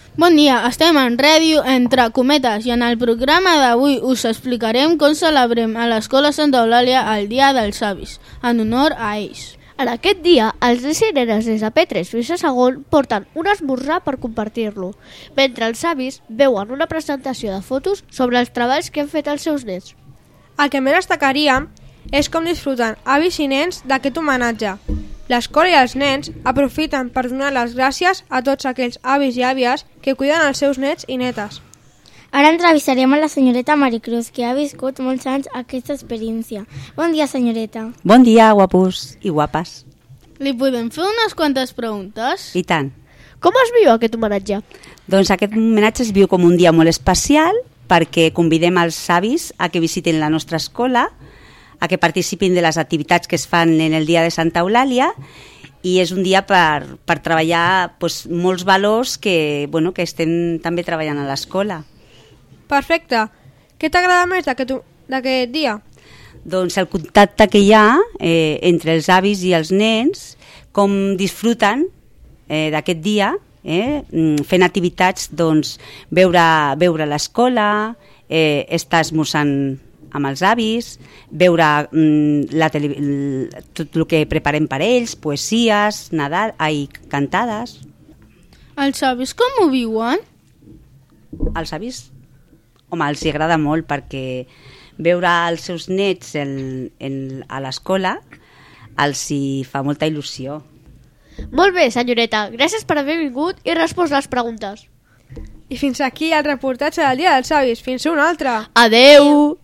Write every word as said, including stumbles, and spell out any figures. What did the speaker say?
Bon dia, estem en ràdio Entre Cometes i en el programa d'avui us explicarem com celebrem a l'Escola Santa Eulàlia el Dia dels Avis, en honor a ells. En aquest dia, els nens i nenes des de P tres fins a segon porten un esmorzar per compartir-lo, mentre els avis veuen una presentació de fotos sobre els treballs que han fet els seus nens. El que més destacaríem és com disfruten avis i nens d'aquest homenatge. L'escola i els nens aprofiten per donar les gràcies a tots aquells avis i àvies que cuiden els seus nets i netes. Ara entrevistarem a la senyoreta Maricruz, que ha viscut molts anys aquesta experiència. Bon dia, senyoreta. Bon dia, guapos i guapes. Li podem fer unes quantes preguntes? I tant. Com es viu aquest homenatge? Doncs aquest homenatge es viu com un dia molt especial perquè convidem els avis a que visiten la nostra escola, a que participin de les activitats que es fan en el dia de Santa Eulàlia, i és un dia per, per treballar doncs, molts valors que, bueno, que estem també treballant a l'escola. Perfecte. Què t'agrada més d'aquest dia? Doncs el contacte que hi ha eh, entre els avis i els nens, com disfruten eh, d'aquest dia, eh, fent activitats, doncs, veure, veure l'escola, eh, estar esmorzant amb els avis, veure mm, la tele, tot el que preparem per ells, poesies, Nadal, ai, cantades. Els avis com ho viuen? Els avis, home, els agrada molt perquè veure els seus nets en, en, a l'escola els hi fa molta il·lusió. Molt bé, senyoreta. Gràcies per haver vingut i respost les preguntes. I fins aquí el reportatge del Dia dels Avis. Fins una altra. Adeu!